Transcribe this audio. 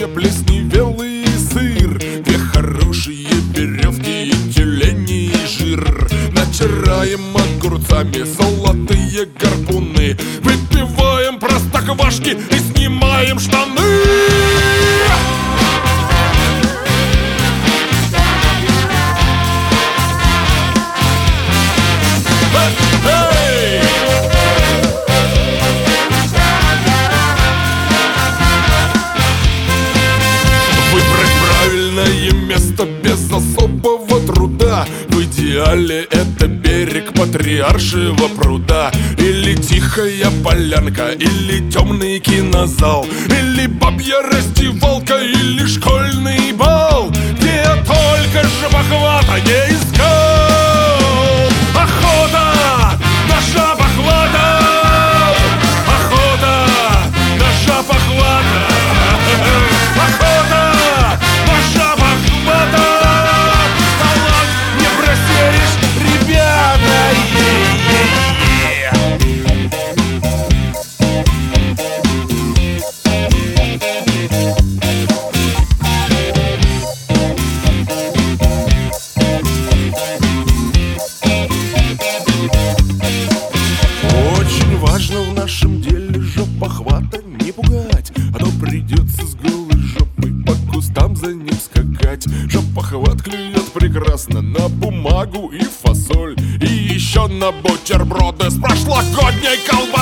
две плесневелый сыр, две хорошие веревки и тюлени и жир. Натираем огурцами золотые гарпуны, выпиваем простоквашки и снимаем штаны. Место без особого труда. В идеале это берег Патриаршего пруда. Или тихая полянка, или темный кинозал, или бабья раздевалка, или школьный бал, где я только жабохвата не искал. Охота на жабохвата, охота на жабохвата, охота на жабохвата. Талант не просеришь, ребята. Очень важно в нашем деле жопохвата не пугать, а то придется с голой жопой по кустам за ним скакать. Жопохват клюет прекрасно на бумагу и фасоль, и еще на бутерброды с прошлогодней колбасой.